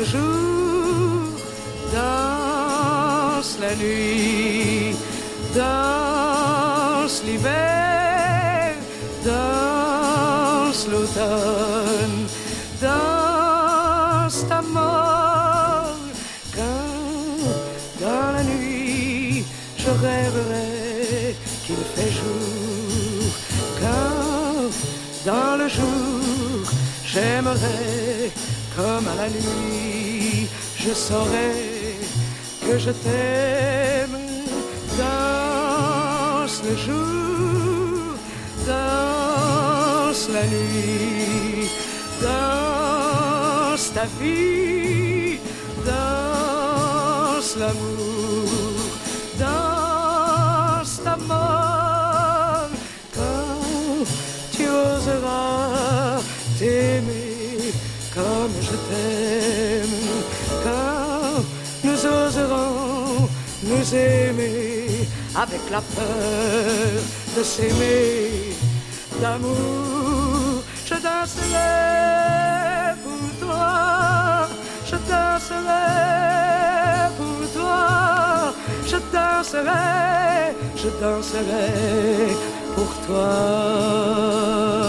le jour, danse la nuit, danse l'hiver, danse l'automne, danse ta mort. Quand dans la nuit je rêverai qu'il fait jour, quand dans le jour j'aimerai comme à la nuit, je saurai que je t'aime. Danse le jour, danse la nuit, danse ta vie, danse l'amour, danse ta mort. Quand tu oseras t'aimer comme je t'aime, quand nous oserons nous aimer avec la peur de s'aimer d'amour. Je danserai pour toi, je danserai pour toi, je danserai pour toi.